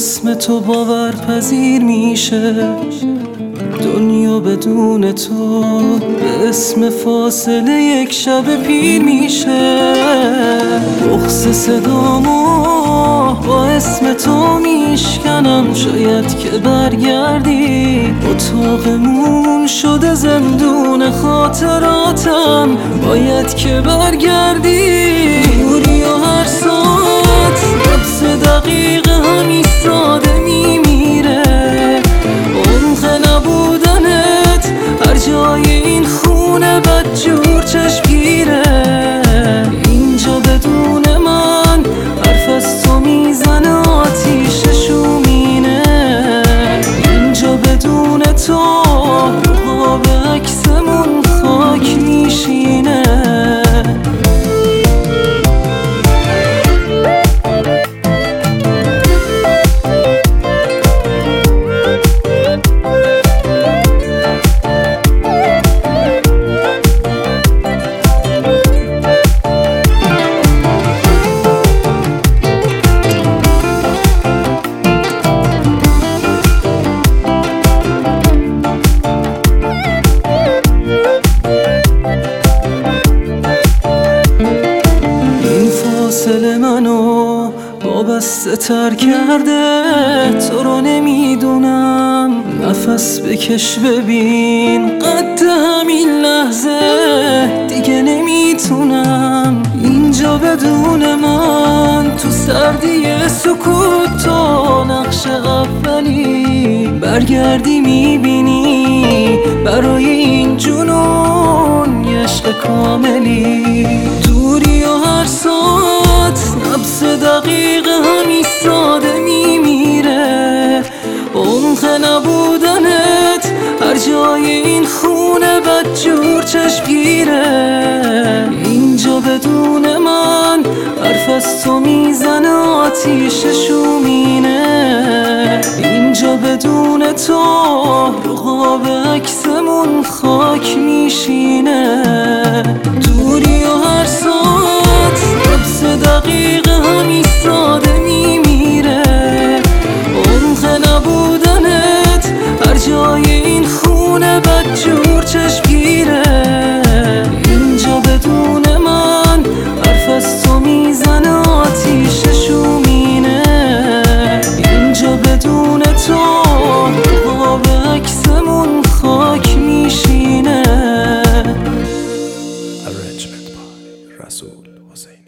اسم تو باورپذیر میشه دنیا بدون تو، به اسم فاصله یک شب پیر میشه. بغض صدامو با اسم تو میشکنم، شاید که برگردی. اتاقمون شده زندون خاطراتم، باید که برگردی. دوری و هر ساعت نبض دقیق هم ایستاده میمیره. عمق نبودنت هر جای این خونه بدجور چشمگیره. اینجا بدون من حرف از تو میزنه آتیش شومینه. اینجا بدون تو قاب عکسمون خاک میشینه. فاصله منو وابسته تر کرده، تو رو نمیدونم. نفس بکش ببین قد همین لحظه دیگه نمیتونم. اینجا بدون من تو سردی سکوت تو نقش اولی. برگردی میبینی برای این جنون یه عشق کاملی. دوری و هر ساعت نبض دقیق هم ایستاده میمیره. عمق نبودنت هر جای این خونه بدجور چشمگیره. اینجا بدون من حرف از تو میزنه آتیش شومینه. اینجا بدون تو رو قاب عکسمون خاک میشینه. دوری و هر ساعت نبض دقیق هم ایستاده میمیره. عمق نبودنت هر جای این خونه بدجور چشمگیره. اینجا بدون من حرف از تو میزنه آتیش شومینه. اینجا بدون تو قاب عکسمون خاک میشینه. Arrangement by Rasul Hussein.